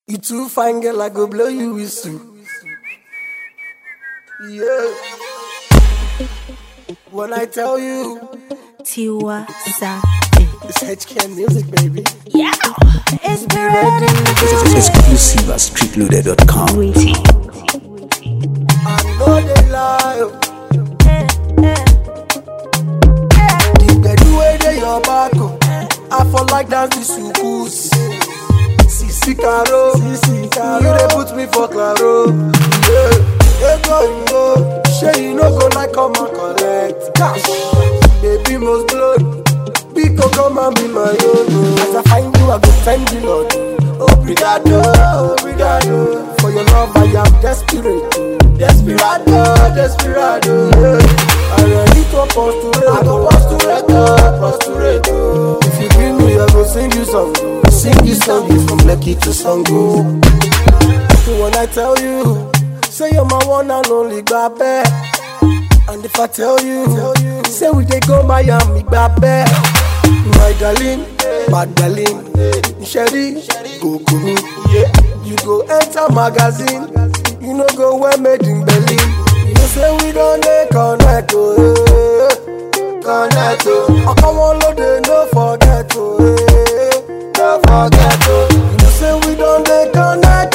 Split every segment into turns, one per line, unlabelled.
You too fine, girl, I go blow you whistle. Yeah. When I tell you,
Tiwa Savage.
it's HK music, baby.
Yeah, it's the ready.
Exclusive at streetloader.com.
I know they lie. If they do way they your back, I fall like dance the sukus. Sisi Caro, you they put me for claro. Yeah. Go, sure you no go like come and collect cash. Baby must blow. Pico come and be my own. As I find you, I go thank you, Lord. Obrigado, obrigado. For your love, I am desperate. Desperado, desperado. Yeah. I ready to postulate. I go postulate. If you bring me, I go sing you song. Sing you song from Lekki to Sango. So when I tell you, say you're my one and only babe. And if I tell you, say we dey go Miami, babe. My darling, Sherry, go me. Yeah. You go enter magazine, you know go wear made in Berlin. You say we don't connect, connect. I come on load, no forget, no forget. You say we don't connect,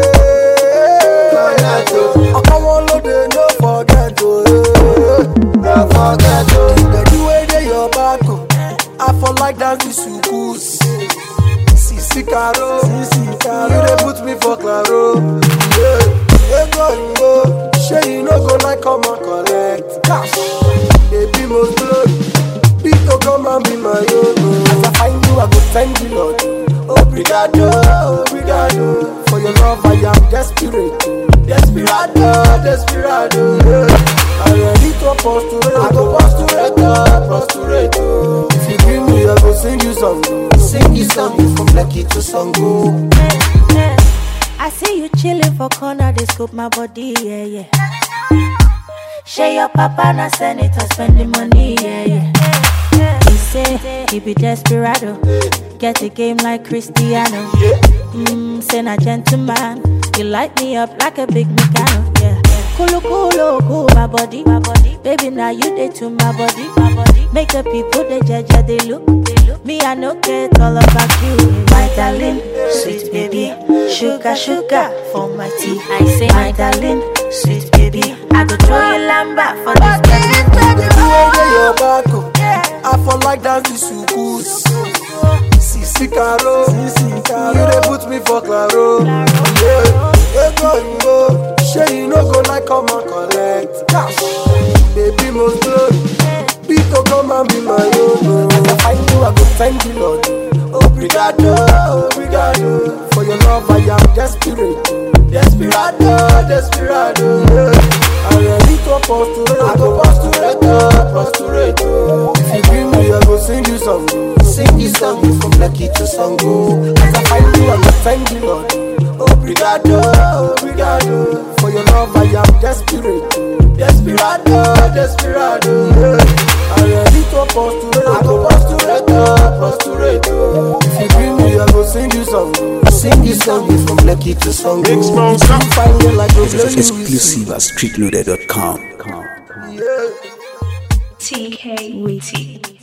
connect. I come on load, no forget, no forget. If they do way they your back, I fall like dance the sukus. Sisi Caro, you they put me for claro. Yeah, go, sure you no go like come and collect cash. Baby must blow, Pico come and be my own. As I find you, I go thank you, Lord. Obrigado, obrigado. For your love, I am desperate. Desperado. Yeah. I ready to postulate. I go postulate. If you bring me, I go sing you song. Sing you song from Lekki to Sango.
I see you chilling for corner, they scope my body, yeah. Share your papa, na senator, spending money, yeah. He say, he be desperado, get a game like Cristiano. Say na gentleman, you light me up like a big Meccano, yeah. Cool, my body. Baby, now you dey to my body. Make the people they judge, they look. Me, I know get all about you. My darling, sweet baby, sugar for my tea. I say, my darling, sweet baby, I go throw you lamba for this baby.
Your back, I fall like dance the sukus. Sisi Caro, you they put me for claro. Yeah, go, sure you no go like come and collect cash. Baby must blow, Pico come and be my own. As I find you, I go thank you, Lord. Obrigado. For your love, I am desperate. Desperado. Yeah. I ready to postulate. I go postulate. If you bring me, I go sing you song. Sing you song from Lekki to Sango. As I find you, I go thank you, Lord. Obrigado. For your love, I am desperate. Desperado. Yeah. I ready to postulate. I go postulate. If you bring me, I go sing you song. Sing you song from Lekki to Sango.
Exclusive at streetloader.com.
Yeah.
TK Witty.